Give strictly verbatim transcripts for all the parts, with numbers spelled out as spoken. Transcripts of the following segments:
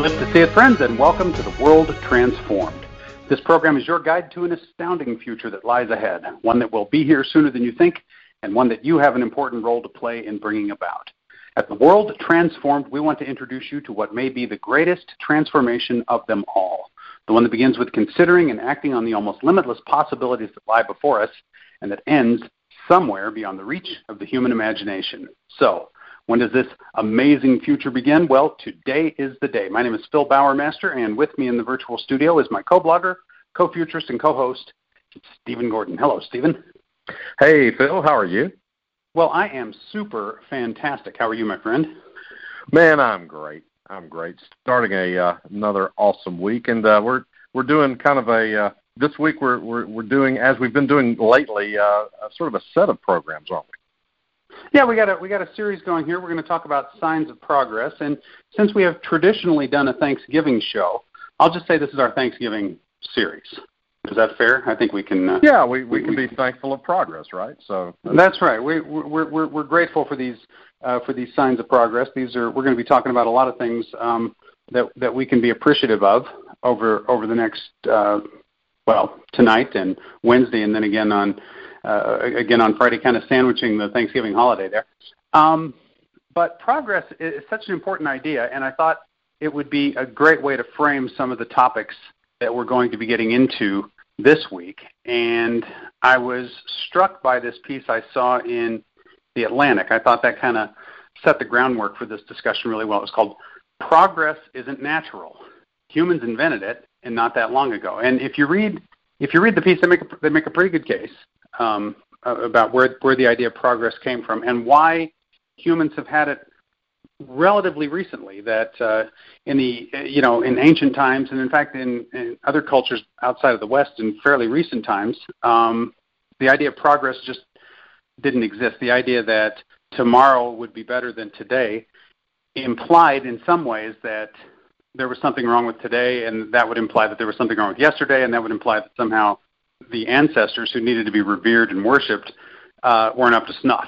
Live to see it, friends, and welcome to The World Transformed. This program is your guide to an astounding future that lies ahead, one that will be here sooner than you think, and one that you have an important role to play in bringing about. At The World Transformed, we want to introduce you to what may be the greatest transformation of them all, the one that begins with considering and acting on the almost limitless possibilities that lie before us, and that ends somewhere beyond the reach of the human imagination. So, when does this amazing future begin? Well, today is the day. My name is Phil Bowermaster, and with me in the virtual studio is my co-blogger, co-futurist, and co-host, Stephen Gordon. Hello, Stephen. Hey, Phil. How are you? Well, I am super fantastic. How are you, my friend? Man, I'm great. I'm great. Starting a uh, another awesome week, and uh, we're we're doing kind of a uh, this week we're we're we're doing, as we've been doing lately, uh, a sort of a set of programs, aren't we? Yeah, we got a we got a series going here. We're going to talk about signs of progress, and since we have traditionally done a Thanksgiving show, I'll just say this is our Thanksgiving series. Is that fair? I think we can. Uh, yeah, we, we, we can we, be thankful of progress, right? So that's right. We we're we're we're grateful for these uh, for these signs of progress. These are we're going to be talking about a lot of things um, that that we can be appreciative of over over the next uh, well tonight and Wednesday, and then again on. Uh, again on Friday, kind of sandwiching the Thanksgiving holiday there. Um, but progress is such an important idea, and I thought it would be a great way to frame some of the topics that we're going to be getting into this week. And I was struck by this piece I saw in The Atlantic. I thought that kind of set the groundwork for this discussion really well. It was called Progress Isn't Natural. Humans invented it, and not that long ago. And if you read if you read the piece, they make a, they make a pretty good case. Um, about where where the idea of progress came from and why humans have had it relatively recently. That uh, in the you know in ancient times, and in fact in, in other cultures outside of the West in fairly recent times, um, the idea of progress just didn't exist. The idea that tomorrow would be better than today implied in some ways that there was something wrong with today, and that would imply that there was something wrong with yesterday, and that would imply that somehow the ancestors who needed to be revered and worshipped uh, weren't up to snuff.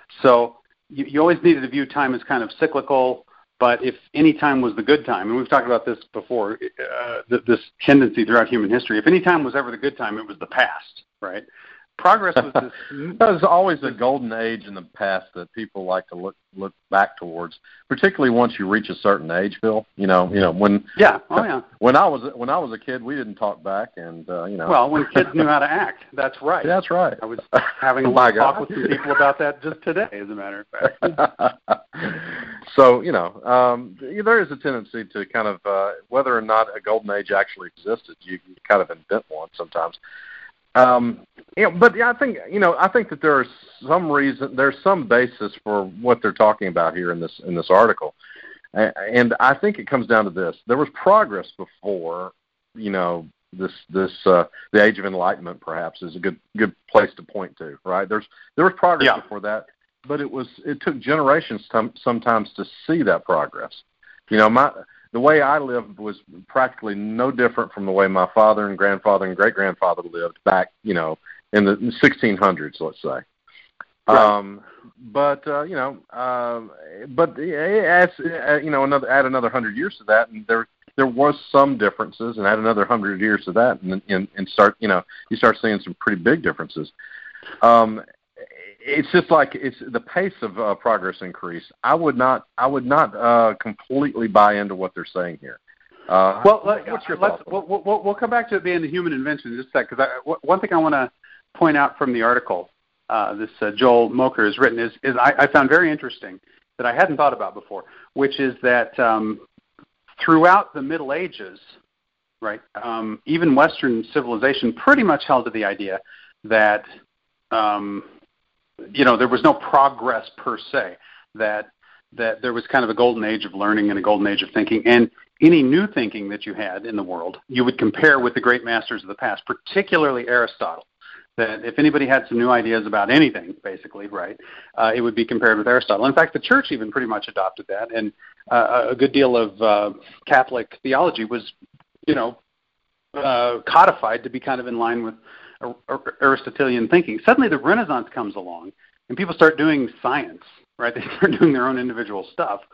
So you, you always needed to view time as kind of cyclical, but if any time was the good time, and we've talked about this before, uh, th- this tendency throughout human history, if any time was ever the good time, it was the past, right? Progress was this... There's always a golden age in the past that people like to look look back towards, particularly once you reach a certain age, Phil. You know, you know when yeah, oh yeah. When I was when I was a kid, we didn't talk back, and uh, you know. Well, when kids knew how to act, that's right. That's right. I was having a little talk with some people about that just today, as a matter of fact. So you know, um, there is a tendency to kind of uh, whether or not a golden age actually existed, you, you kind of invent one sometimes. Um, you know, but yeah, I think you know, I think that there is some reason, there's some basis for what they're talking about here in this in this article, and I think it comes down to this: there was progress before, you know, this this uh, the Age of Enlightenment, perhaps, is a good good place to point to, right? There's there was progress yeah. before that, but it was it took generations to, sometimes to see that progress. You know, my. The way I lived was practically no different from the way my father and grandfather and great-grandfather lived back, you know, in the sixteen hundreds, let's say. Right. Um, but, uh, you know, uh, but as, uh, you know, another, add another hundred years to that, and there there was some differences, and add another hundred years to that, and, and, and start, you know, you start seeing some pretty big differences. Um It's just like it's the pace of uh, progress increase. I would not, I would not uh, completely buy into what they're saying here. Uh, well, let, what's your let's, thought? we'll, we'll, we'll come back to it being the human invention in just a sec, because one thing I want to point out from the article uh, this uh, Joel Mocher has written is, is I, I found very interesting that I hadn't thought about before, which is that um, throughout the Middle Ages, right, um, even Western civilization pretty much held to the idea that um, you know, there was no progress per se, that that there was kind of a golden age of learning and a golden age of thinking. And any new thinking that you had in the world, you would compare with the great masters of the past, particularly Aristotle. That if anybody had some new ideas about anything, basically, right, uh, it would be compared with Aristotle. In fact, the church even pretty much adopted that. And uh, a good deal of uh, Catholic theology was, you know, uh, codified to be kind of in line with Aristotelian thinking. Suddenly the Renaissance comes along and people start doing science, right? They start doing their own individual stuff.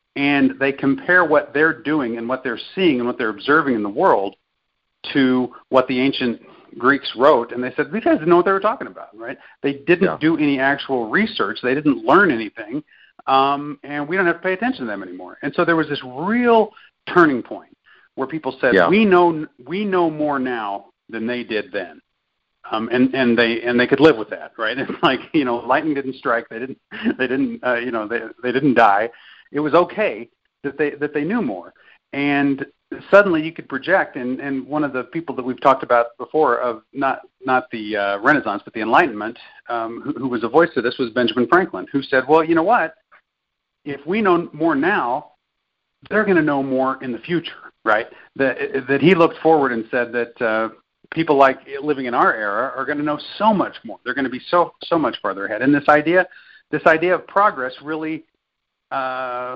and they compare what they're doing and what they're seeing and what they're observing in the world to what the ancient Greeks wrote, and they said, these guys didn't know what they were talking about, right? They didn't yeah. do any actual research. They didn't learn anything, um, and we don't have to pay attention to them anymore. And so there was this real turning point where people said, yeah. we know we know more now than they did then. Um, and, and they and they could live with that, right? It's like, you know, lightning didn't strike. They didn't they didn't uh, you know they they didn't die. It was okay that they that they knew more. And suddenly you could project, and, and one of the people that we've talked about before, of not not the uh, Renaissance but the Enlightenment, um, who, who was a voice to this, was Benjamin Franklin, who said, well, you know what? If we know more now, they're going to know more in the future, right? That that he looked forward and said that. Uh, People like living in our era are going to know so much more. They're going to be so so much farther ahead. And this idea, this idea of progress really uh,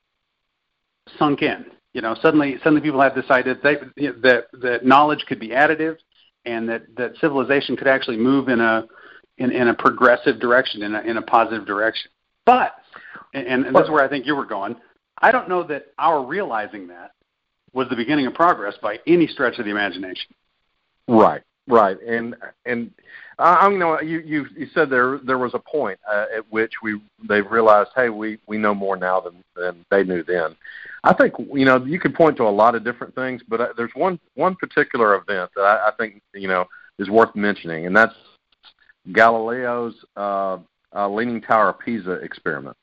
sunk in. You know, suddenly suddenly people had this idea that they, you know, that that knowledge could be additive, and that, that civilization could actually move in a in, in a progressive direction, in a in a positive direction. But, and, and this is where I think you were going, I don't know that our realizing that was the beginning of progress by any stretch of the imagination. Right, right, and and uh, you know, you, you you said there there was a point uh, at which we they realized, hey, we, we know more now than, than they knew then. I think, you know, you could point to a lot of different things, but uh, there's one one particular event that I, I think, you know, is worth mentioning, and that's Galileo's uh, uh, Leaning Tower of Pisa experiment.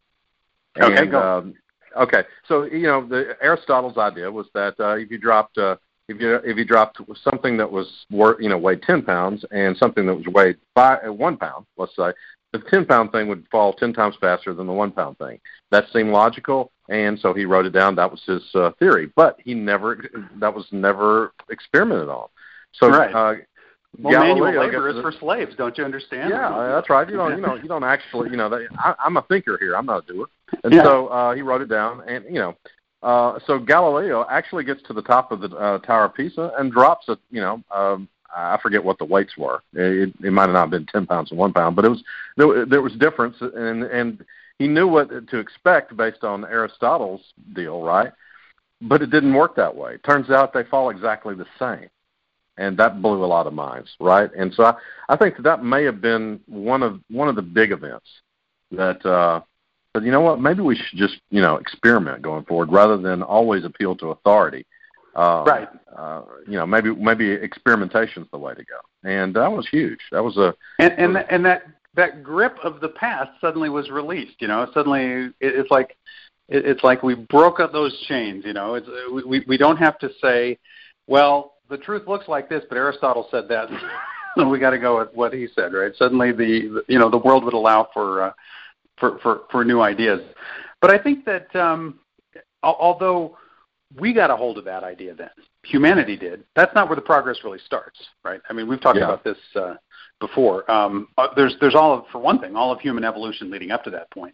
Okay, and, go. Um, okay, so you know, the Aristotle's idea was that uh, if you dropped uh, If you if you dropped something that was you know weighed ten pounds and something that was weighed five, one pound, let's say, the ten pound thing would fall ten times faster than the one pound thing. That seemed logical, and so he wrote it down. That was his uh, theory, but he never that was never experimented on. So right. Uh, well, Galileo, manual labor is for slaves, don't you understand? Yeah, that's right. You don't you know you don't actually you know they, I, I'm a thinker here. I'm not a doer, and yeah. so uh, he wrote it down, and you know. Uh, so Galileo actually gets to the top of the uh, Tower of Pisa and drops it. You know, um, I forget what the weights were. It, it might have not been ten pounds and one pound, but it was there, there was difference, and and he knew what to expect based on Aristotle's deal, right? But it didn't work that way. Turns out they fall exactly the same, and that blew a lot of minds, right? And so I, I think that, that may have been one of one of the big events that. Uh, But you know what? Maybe we should just, you know, experiment going forward rather than always appeal to authority. Uh, right. Uh, you know, maybe maybe experimentation's the way to go. And that was huge. That was a and and, was, and that that grip of the past suddenly was released. You know, suddenly it, it's like it, it's like we broke up those chains. You know, it's we we don't have to say, well, the truth looks like this, but Aristotle said that. So we got to go with what he said, right? Suddenly the you know the world would allow for. Uh, For, for, for new ideas. But I think that um, although we got a hold of that idea then, humanity did, that's not where the progress really starts, right? I mean, we've talked yeah. about this uh, before. Um, there's, there's all of, for one thing, all of human evolution leading up to that point.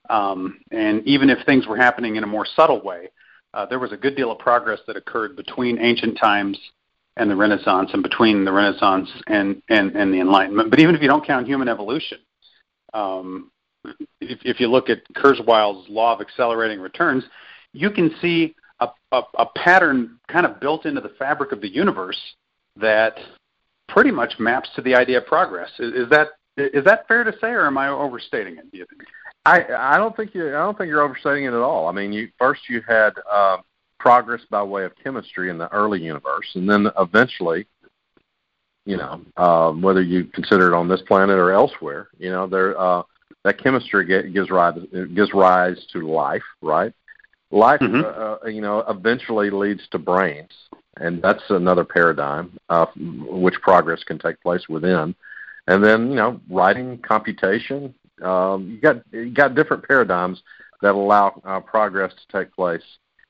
Um, and even if things were happening in a more subtle way, uh, there was a good deal of progress that occurred between ancient times and the Renaissance, and between the Renaissance and, and, and the Enlightenment. But even if you don't count human evolution, um, If, if you look at Kurzweil's law of accelerating returns, you can see a, a, a pattern kind of built into the fabric of the universe that pretty much maps to the idea of progress. Is, is that is that fair to say, or am I overstating it? Do you think? I I don't think you I don't think you're overstating it at all. I mean, you first you had uh, progress by way of chemistry in the early universe, and then eventually, you know, uh, whether you consider it on this planet or elsewhere, you know, there. Uh, That chemistry get, gives rise gives rise to life, right? Life, mm-hmm. uh, you know, eventually leads to brains, and that's another paradigm uh, which progress can take place within. And then, you know, writing, computation, um, you got you got different paradigms that allow uh, progress to take place,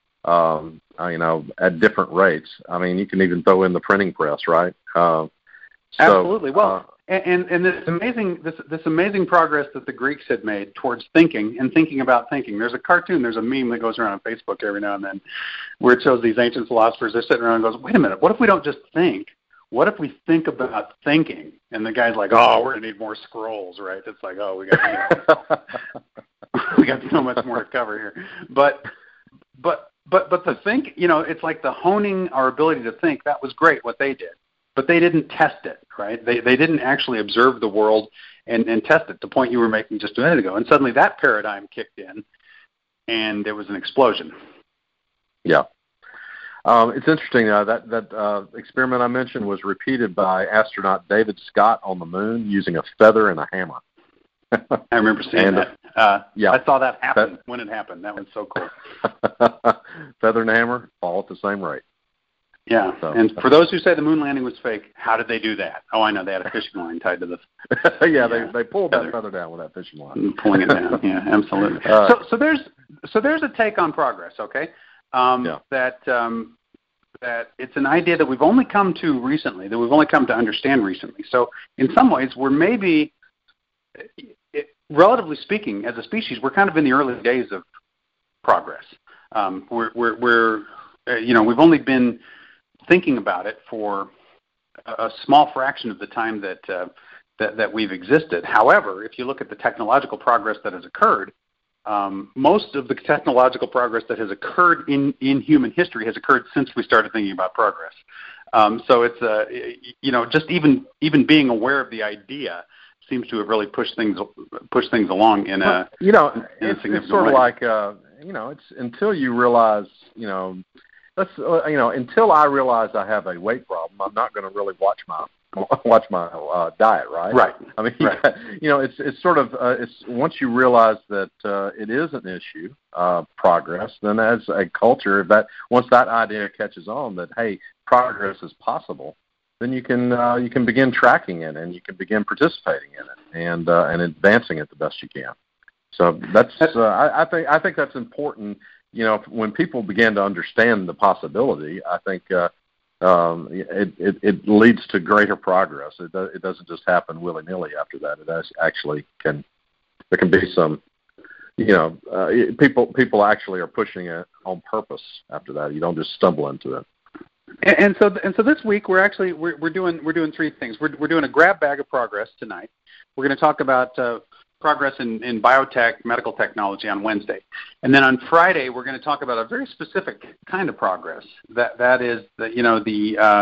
um, uh, you know, at different rates. I mean, you can even throw in the printing press, right? Uh, so, Absolutely. Well. Uh, And, and this amazing this this amazing progress that the Greeks had made towards thinking and thinking about thinking. There's a cartoon, there's a meme that goes around on Facebook every now and then where it shows these ancient philosophers, they're sitting around and goes, wait a minute, what if we don't just think? What if we think about thinking? And the guy's like, oh, we're going to need more scrolls, right? It's like, oh, we got you know, we got so much more to cover here. But but but but the think, you know, it's like the honing our ability to think. That was great what they did, but they didn't test it, right? They they didn't actually observe the world and, and test it. The point you were making just a minute ago, and suddenly that paradigm kicked in, and there was an explosion. Yeah. Um, it's interesting, uh, that, that uh, experiment I mentioned was repeated by astronaut David Scott on the moon using a feather and a hammer. I remember seeing and, that. Uh, yeah. I saw that happen that, when it happened. That was so cool. Feather and hammer fall at the same rate. Yeah, so, and for those who say the moon landing was fake, how did they do that? Oh, I know, they had a fishing line tied to the... yeah, yeah, they they pulled that feather down with that fishing line. Pulling it down, yeah, absolutely. Uh, so so there's so there's a take on progress, okay? Um, yeah. That um, that it's an idea that we've only come to recently, that we've only come to understand recently. So in some ways, we're maybe, it, relatively speaking, as a species, we're kind of in the early days of progress. Um, we're, we're, we're uh, you know, we've only been thinking about it for a small fraction of the time that, uh, that that we've existed. However, if you look at the technological progress that has occurred, um, most of the technological progress that has occurred in, in human history has occurred since we started thinking about progress. Um, so it's uh, you know, just even even being aware of the idea seems to have really pushed things pushed things along in a you know in it's, a significant it's sort way. of like uh, you know it's until you realize you know. Let's, uh, you know, until I realize I have a weight problem, I'm not going to really watch my watch my uh, diet, right? Right. I mean, right. you know, it's it's sort of uh, it's once you realize that uh, it is an issue, uh, progress. Then as a culture, that once that idea catches on, that hey, progress is possible, then you can uh, you can begin tracking it and you can begin participating in it and uh, and advancing it the best you can. So that's uh, I, I think I think that's important. You know, when people begin to understand the possibility, I think uh, um, it, it, it leads to greater progress. It, do, it doesn't just happen willy-nilly after that. It actually can, there can be some, you know, uh, people people actually are pushing it on purpose after that. You don't just stumble into it. And, and so and so this week we're actually we're, we're doing we're doing three things. We're we're doing a grab bag of progress tonight. We're going to talk about uh, progress in, in biotech, medical technology on Wednesday. And then on Friday, we're going to talk about a very specific kind of progress. That that is, the, you know, the, uh,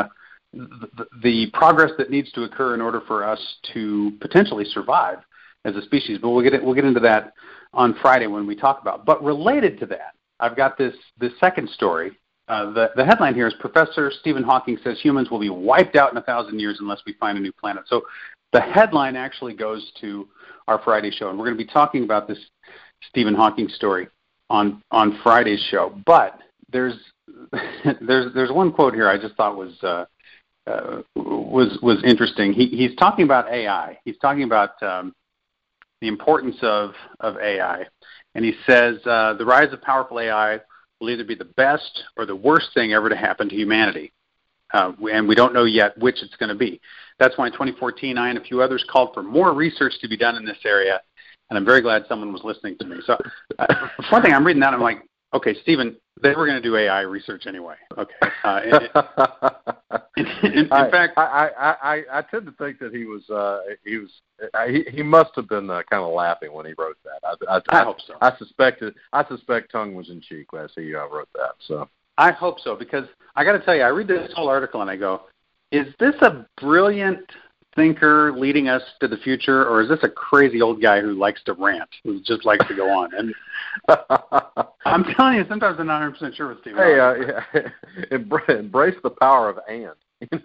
the the progress that needs to occur in order for us to potentially survive as a species. But we'll get it, we'll get into that on Friday when we talk about. But related to that, I've got this this second story. Uh, the the headline here is Professor Stephen Hawking says humans will be wiped out in a thousand years unless we find a new planet. So the headline actually goes to our Friday show, and we're going to be talking about this Stephen Hawking story on on Friday's show. But there's there's there's one quote here I just thought was uh, uh, was was interesting. He he's talking about A I. He's talking about um, the importance of of A I, and he says uh, the rise of powerful A I will either be the best or the worst thing ever to happen to humanity, uh, and we don't know yet which it's going to be. That's why in twenty fourteen, I and a few others called for more research to be done in this area, and I'm very glad someone was listening to me. So uh, one thing, I'm reading that, I'm like, okay, Stephen, they were going to do A I research anyway. Okay. Uh, in, in, in, in I, fact, I, I, I, I tend to think that he was uh, he was he, he must have been uh, kind of laughing when he wrote that. I, I, I hope so. I suspected I suspect tongue was in cheek as he uh, wrote that. So I hope so, because I got to tell you, I read this whole article and I go, is this a brilliant thinker leading us to the future, or is this a crazy old guy who likes to rant, who just likes to go on? And I'm telling you, sometimes I'm not one hundred percent sure with Steve. Hey, uh, yeah. Embrace the power of and.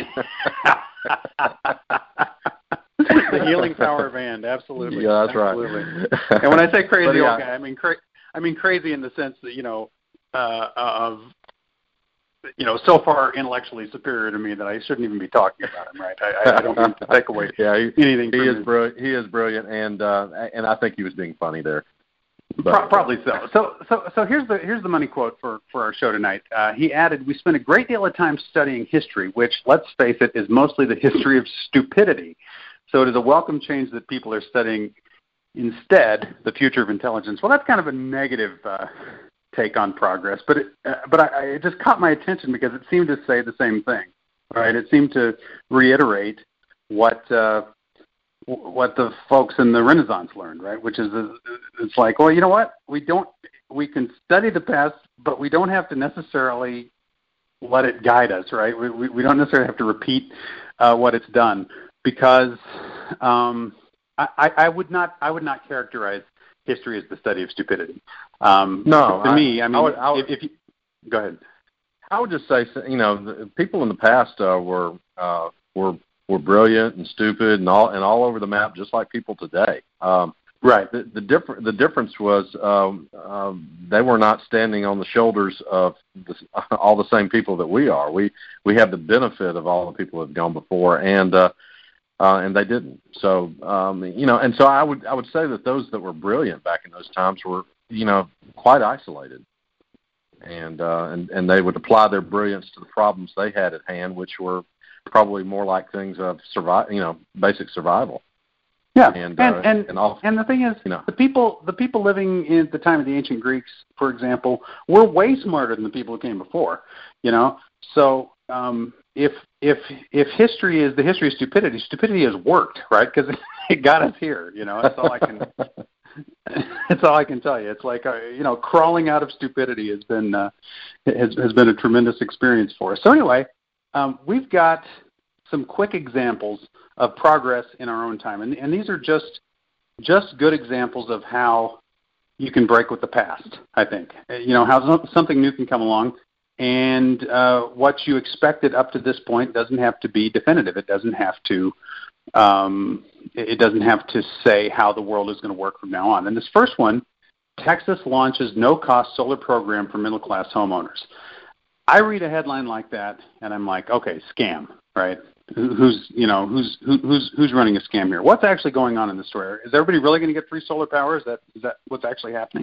The healing power of and, absolutely. Yeah, that's absolutely. right. And when I say crazy yeah. old guy, I mean cra- I mean crazy in the sense that, you know, uh, of you know, so far intellectually superior to me that I shouldn't even be talking about him, right? I, I don't mean to take away yeah, he, anything. He from is his... brilliant. He is brilliant, and uh, and I think he was being funny there. But, Pro- probably so. So, so, so here's the here's the money quote for, for our show tonight. Uh, he added, "We spend a great deal of time studying history, which, let's face it, is mostly the history of stupidity. So it is a welcome change that people are studying instead the future of intelligence." Well, that's kind of a negative Uh, take on progress, but it, uh, but I, I, it just caught my attention because it seemed to say the same thing, right? It seemed to reiterate what uh, what the folks in the Renaissance learned, right? Which is the, it's like, well, you know what? We don't. We can study the past, but we don't have to necessarily let it guide us, right? We we, we don't necessarily have to repeat uh, what it's done because um, I, I would not I would not characterize history as the study of stupidity. Um, no, to I, me, I mean, I would, I would, if, if you go ahead, I would just say, you know, the people in the past uh, were uh, were were brilliant and stupid and all and all over the map, just like people today. Um, right. The the different the difference was um, um, they were not standing on the shoulders of the, all the same people that we are. We we have the benefit of all the people who have gone before, and uh, uh, and they didn't. So um, you know, and so I would I would say that those that were brilliant back in those times were, you know, quite isolated, and uh, and and they would apply their brilliance to the problems they had at hand, which were probably more like things of survive, you know, basic survival. Yeah, and and uh, and, and, also, and the thing is, you know, the people the people living in the time of the ancient Greeks, for example, were way smarter than the people who came before. You know, so um, if if if history is the history of stupidity, stupidity has worked, right? Because it got us here. You know, that's all I can. That's all I can tell you. It's like uh, you know, crawling out of stupidity has been uh, has has been a tremendous experience for us. So anyway, um, we've got some quick examples of progress in our own time, and, and these are just just good examples of how you can break with the past. I think you know how something new can come along, and uh, what you expected up to this point doesn't have to be definitive. It doesn't have to. Um, it doesn't have to say how the world is going to work from now on. And this first one, Texas launches no-cost solar program for middle-class homeowners. I read a headline like that, and I'm like, okay, scam, right? Who's you know who's who, who's who's running a scam here? What's actually going on in the story? Is everybody really going to get free solar power? Is that is that what's actually happening?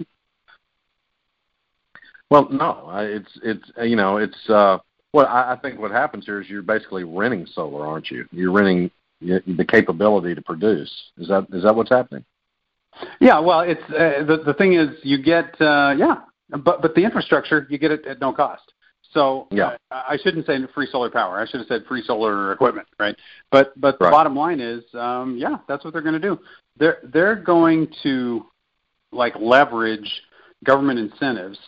Well, no, it's it's you know it's uh, well, I, I think what happens here is you're basically renting solar, aren't you? You're renting the capability to produce. Is that is that what's happening? Yeah, well, it's uh, the the thing is you get uh, yeah, but but the infrastructure you get it at no cost. So yeah. uh, I shouldn't say free solar power. I should have said free solar equipment, right? But but the right. bottom line is, um, yeah, that's what they're going to do. They're they're going to like leverage government incentives,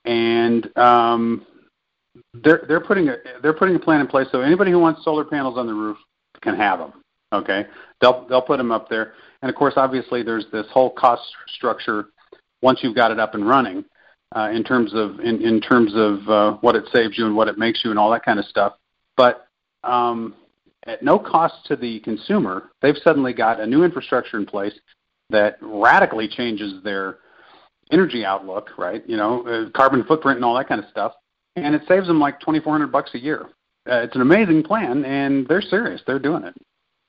and um, they're they're putting a they're putting a plan in place so anybody who wants solar panels on the roof can have them. Okay, they'll they'll put them up there, and of course, obviously, there's this whole cost structure once you've got it up and running. Uh, in terms of in, in terms of uh, what it saves you and what it makes you and all that kind of stuff, but um, at no cost to the consumer, they've suddenly got a new infrastructure in place that radically changes their energy outlook, right? You know, uh, carbon footprint and all that kind of stuff, and it saves them like twenty-four hundred bucks a year. Uh, it's an amazing plan, and they're serious. They're doing it.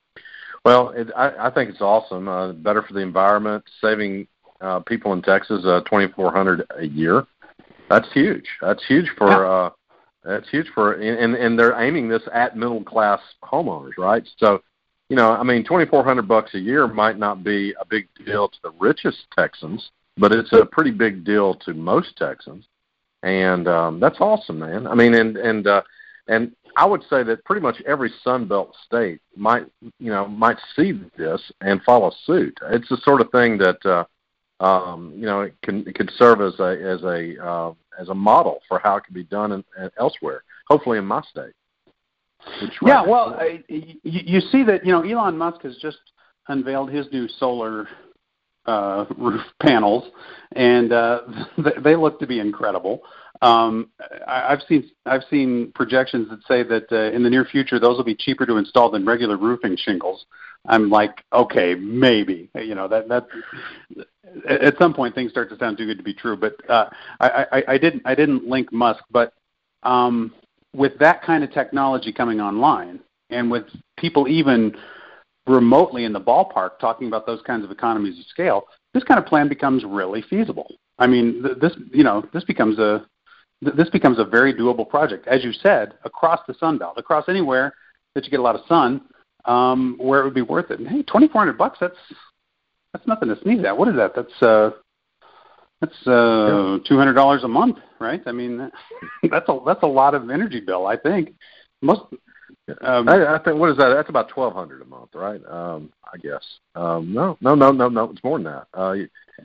Well, it, I, I think it's awesome. Uh, better for the environment, saving. Uh, people in Texas, uh, twenty-four hundred a year. That's huge. That's huge for. Yeah. Uh, that's huge for, and and they're aiming this at middle class homeowners, right? So, you know, I mean, twenty-four hundred bucks a year might not be a big deal to the richest Texans, but it's a pretty big deal to most Texans, and um, that's awesome, man. I mean, and and uh, and I would say that pretty much every Sunbelt state might, you know, might see this and follow suit. It's the sort of thing that. Uh, Um, you know, it can it could serve as a as a uh, as a model for how it can be done in, in elsewhere. Hopefully, in my state. Which yeah, right well, I, you, you see that you know Elon Musk has just unveiled his new solar uh, roof panels, and uh, they look to be incredible. Um, I, I've seen I've seen projections that say that uh, in the near future those will be cheaper to install than regular roofing shingles. I'm like, okay, maybe you know that that at some point things start to sound too good to be true. But uh, I, I, I didn't I didn't link Musk, but um, with that kind of technology coming online, and with people even remotely in the ballpark talking about those kinds of economies of scale, this kind of plan becomes really feasible. I mean, th- this you know this becomes a th- this becomes a very doable project, as you said, across the Sun Belt, across anywhere that you get a lot of sun. Um, where it would be worth it. And hey, twenty-four hundred bucks, that's, that's nothing to sneeze at. What is that? That's, uh, that's, uh, yeah. two hundred dollars a month, right? I mean, that's a, that's a lot of energy bill, I think. Most, um, I, I think, what is that? That's about twelve hundred a month, right? Um, I guess. Um, no, no, no, no, no. It's more than that. Uh,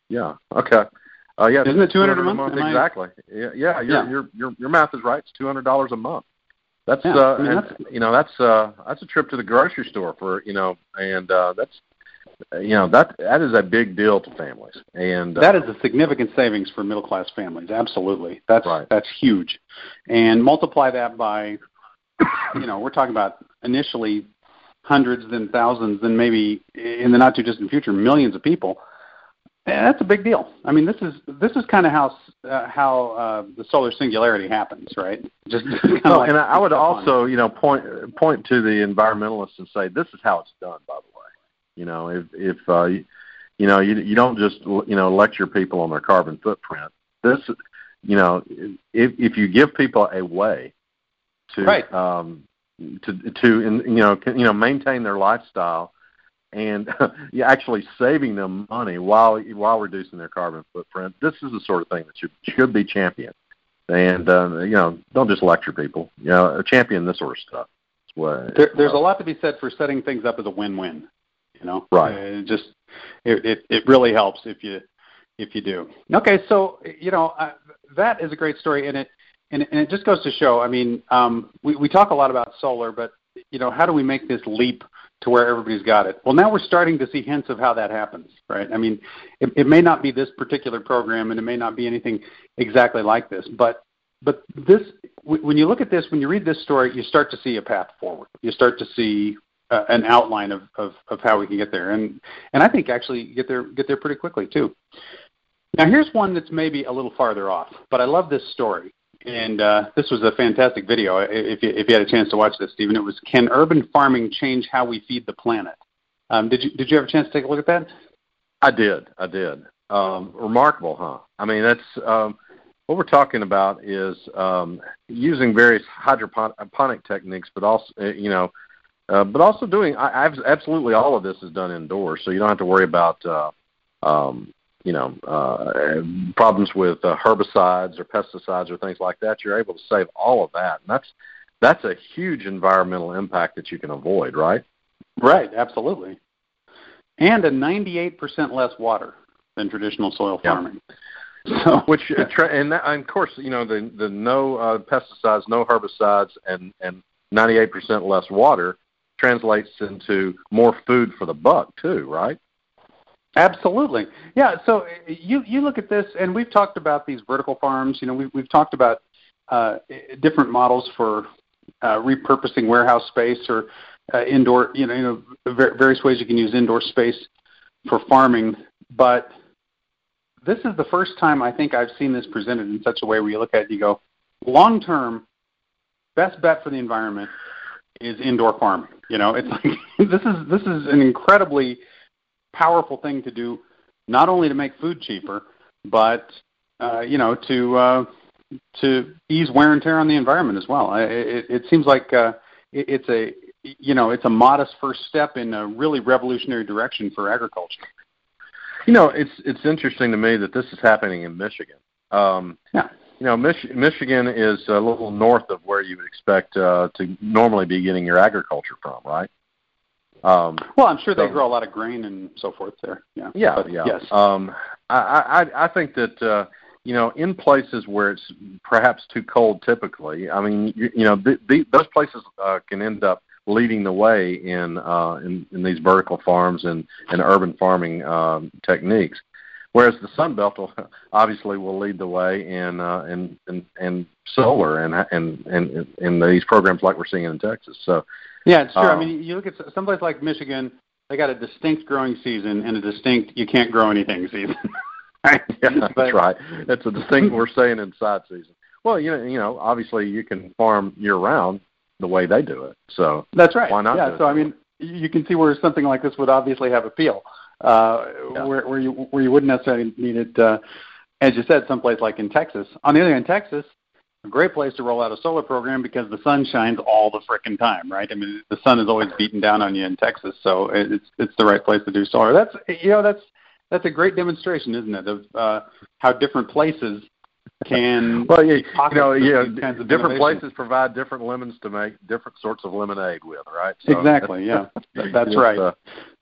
Yeah. Okay. Uh, yeah. Isn't it two hundred dollars a month? month exactly. I... Yeah. Yeah. Your, yeah. your your your math is right. It's two hundred dollars a month. That's yeah. uh, I mean, and, that's... you know, that's uh, that's a trip to the grocery store for you know, and uh, that's you know that that is a big deal to families, and uh, that is a significant savings for middle class families. Absolutely, that's right. that's huge, and multiply that by, you know, we're talking about initially hundreds, then thousands, then maybe in the not too distant future millions of people. And that's a big deal. I mean, this is this is kind of how uh, how uh, the solar singularity happens, right? Just, just well, like and I would also, you know, point point to the environmentalists and say this is how it's done. By the way, you know, if if uh, you, you know you you don't just you know lecture people on their carbon footprint. This, you know, if if you give people a way to right. um, to to you know you know maintain their lifestyle. And you're actually saving them money while while reducing their carbon footprint. This is the sort of thing that should should be championed. And uh, you know, don't just lecture people. You know, champion this sort of stuff. What, there, there's uh, a lot to be said for setting things up as a win-win. You know, right? Uh, it just it, it it really helps if you if you do. Okay, so you know uh, that is a great story, and it and, and it just goes to show. I mean, um, we we talk a lot about solar, but you know, how do we make this leap to where everybody's got it? Well, now we're starting to see hints of how that happens, right? I mean, it, it may not be this particular program, and it may not be anything exactly like this, but but this, when you look at this, when you read this story, you start to see a path forward. You start to see uh, an outline of, of, of how we can get there, and and I think actually get there get there pretty quickly too. Now, here's one that's maybe a little farther off, but I love this story. And uh, this was a fantastic video. If you, if you had a chance to watch this, Stephen, it was "Can Urban Farming Change How We Feed the Planet?" Um, did you did you have a chance to take a look at that? I did. I did. Um, remarkable, huh? I mean, that's um, what we're talking about is um, using various hydroponic techniques, but also uh, you know, uh, but also doing. I, I've, absolutely, all of this is done indoors, so you don't have to worry about. Uh, um, you know, uh, problems with uh, herbicides or pesticides or things like that. You're able to save all of that. And that's that's a huge environmental impact that you can avoid, right? Right, absolutely. And a ninety-eight percent less water than traditional soil farming. Yeah. So, Which, and, that, and of course, you know, the, the no uh, pesticides, no herbicides, and, and ninety-eight percent less water translates into more food for the buck too, right? Absolutely. Yeah, so you, you look at this, and we've talked about these vertical farms. You know, we've, we've talked about uh, different models for uh, repurposing warehouse space or uh, indoor, you know, you know, various ways you can use indoor space for farming. But this is the first time I think I've seen this presented in such a way where you look at it and you go, long-term, best bet for the environment is indoor farming. You know, it's like this is this is an incredibly powerful thing to do, not only to make food cheaper, but uh, you know, to uh, to ease wear and tear on the environment as well. It, it seems like uh, it, it's a you know it's a modest first step in a really revolutionary direction for agriculture. You know, it's it's interesting to me that this is happening in Michigan. Um, yeah. You know, Mich- Michigan is a little north of where you would expect uh, to normally be getting your agriculture from, right? Um, well, I'm sure they so, grow a lot of grain and so forth there. Yeah, yeah, but, yeah. Yes. Um, I, I, I think that uh, you know, in places where it's perhaps too cold, typically, I mean, you, you know, the, the, those places uh, can end up leading the way in uh, in, in these vertical farms and, and urban farming um, techniques. Whereas the Sun Belt will, obviously will lead the way in uh, in, in in solar and and and in these programs like we're seeing in Texas. So. Yeah, it's true. Um, I mean, you look at someplace like Michigan, they got a distinct growing season and a distinct you can't grow anything season. Right? Yeah, that's but, right. That's a distinct we're saying inside season. Well, you know, you know, obviously you can farm year round the way they do it. So that's right. Why not? Yeah. So I mean, you can see where something like this would obviously have appeal, uh, yeah. where where you where you wouldn't necessarily need it, uh, as you said, someplace like in Texas. On the other hand, Texas. A great place to roll out a solar program because the sun shines all the frickin' time, right? I mean, the sun is always beating down on you in Texas, so it's it's the right place to do solar. That's you know that's that's a great demonstration, isn't it, of uh, how different places can well, yeah, you know, yeah, different innovation. places provide different lemons to make different sorts of lemonade with, right? So exactly, yeah, that, that's it's, right. Uh,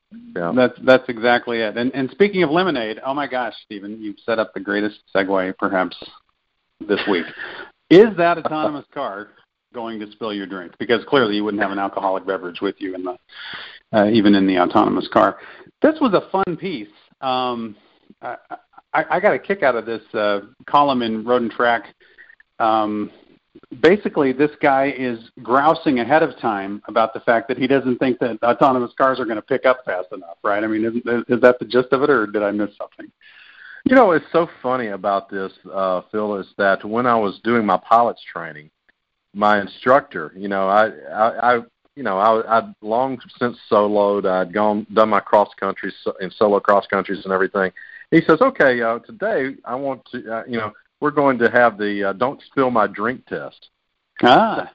Yeah. That's that's exactly it. And and speaking of lemonade, oh my gosh, Stephen, you've set up the greatest segue perhaps this week. Is that autonomous car going to spill your drink? Because clearly you wouldn't have an alcoholic beverage with you in the uh, even in the autonomous car. This was a fun piece. Um, I, I, I got a kick out of this uh, column in Road and Track. Um, basically, this guy is grousing ahead of time about the fact that he doesn't think that autonomous cars are going to pick up fast enough, right? I mean, isn't, is that the gist of it, or did I miss something? You know, it's so funny about this, uh, Phil, is that when I was doing my pilot's training, my instructor, you know, I, I, I you know, I, I'd long since soloed. I'd gone, done my cross countries and solo cross countries and everything. He says, okay, uh, today I want to, uh, you know, we're going to have the uh, don't spill my drink test. Ah.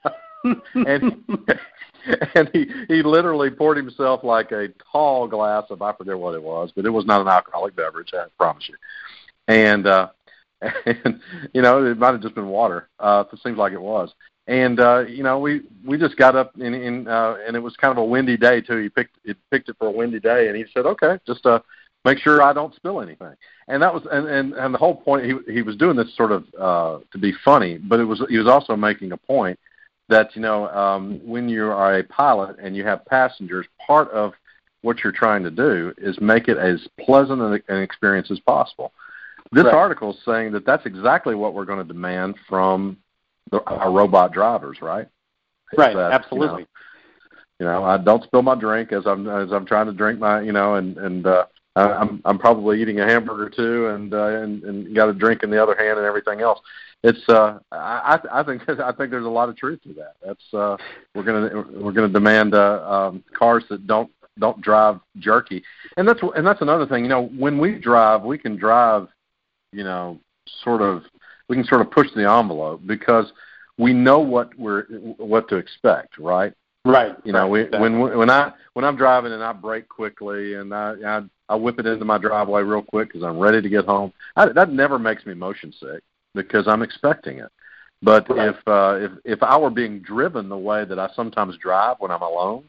and and he, he literally poured himself like a tall glass of, I forget what it was, but it was not an alcoholic beverage, I promise you. And, uh, and you know, it might have just been water. Uh, it seems like it was. And, uh, you know, we, we just got up, in, in, uh, and it was kind of a windy day, too. He picked it, picked it for a windy day, and he said, okay, just uh, make sure I don't spill anything. And that was, and, and, and the whole point, he, he was doing this sort of uh, to be funny, but it was he was also making a point that, you know, um, when you are a pilot and you have passengers, part of what you're trying to do is make it as pleasant an experience as possible. This right. article is saying that that's exactly what we're going to demand from the, our robot drivers, right? Right, that, absolutely. You know, you know, I don't spill my drink as I'm as I'm trying to drink my, you know, and and uh, I'm I'm probably eating a hamburger too, and uh, and and got a drink in the other hand and everything else. It's uh, I I think I think there's a lot of truth to that. That's uh, we're gonna we're gonna demand uh, um, cars that don't don't drive jerky, and that's and that's another thing. You know, when we drive, we can drive, you know, sort of we can sort of push the envelope because we know what we're what to expect, right? Right. You know, right, we, exactly. when when I when I'm driving and I brake quickly and I I, I whip it into my driveway real quick because I'm ready to get home, I, that never makes me motion sick because I'm expecting it. But right. if uh, if if I were being driven the way that I sometimes drive when I'm alone,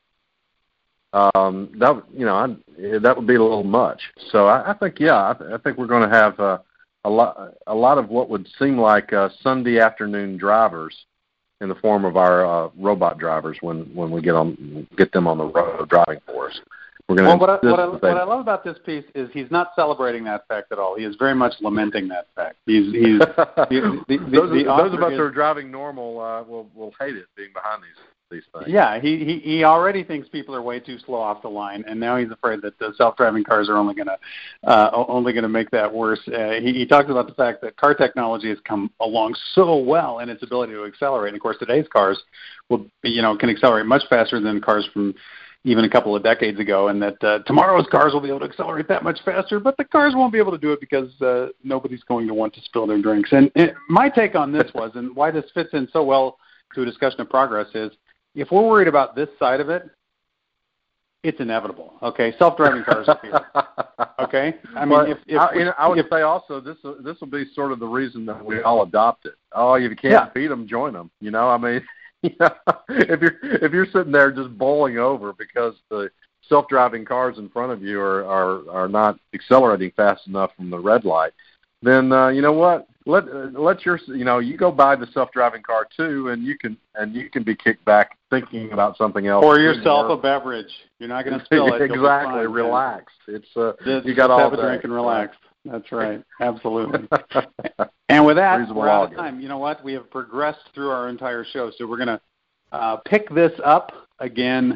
um, that you know I, that would be a little much. So I, I think yeah, I, I think we're going to have uh, a lot a lot of what would seem like uh, Sunday afternoon drivers in the form of our uh, robot drivers when, when we get on get them on the road driving for us. We're going well, what I, what, I, what I love about this piece is he's not celebrating that fact at all. He is very much lamenting that fact. He's he's the, the, the, those, the those of us is, who are driving normal uh, will will hate it being behind these these things. Yeah, he, he he already thinks people are way too slow off the line, and now he's afraid that the self-driving cars are only going to uh, only going to make that worse. Uh, he, he talks about the fact that car technology has come along so well in its ability to accelerate. And of course, today's cars will you know can accelerate much faster than cars from even a couple of decades ago, and that uh, tomorrow's cars will be able to accelerate that much faster, but the cars won't be able to do it because uh, nobody's going to want to spill their drinks. And it, my take on this was, and why this fits in so well to a discussion of progress is, if we're worried about this side of it, it's inevitable. Okay, self-driving cars are here. Okay, I mean, if, if I, you know, I would if, say also this this will be sort of the reason that we all adopt it. Oh, if you can't yeah. beat them, join them. You know, I mean, you know, if you're if you're sitting there just bowling over because the self-driving cars in front of you are are, are not accelerating fast enough from the red light, then uh, you know what? Let uh, let your you know you go buy the self-driving car too, and you can and you can be kicked back thinking about something else. Pour yourself a beverage. You're not going to spill it. Exactly. Relax. It's uh, just, you got just all have day. a drink and relax. That's right. Absolutely. And with that, Reasonable we're out of argument. time. You know what? We have progressed through our entire show, so we're going to uh, pick this up again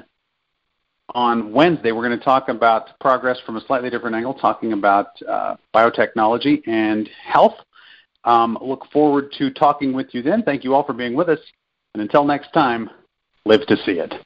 on Wednesday. We're going to talk about progress from a slightly different angle, talking about uh, biotechnology and health. Um, look forward to talking with you then. Thank you all for being with us. And until next time, live to see it.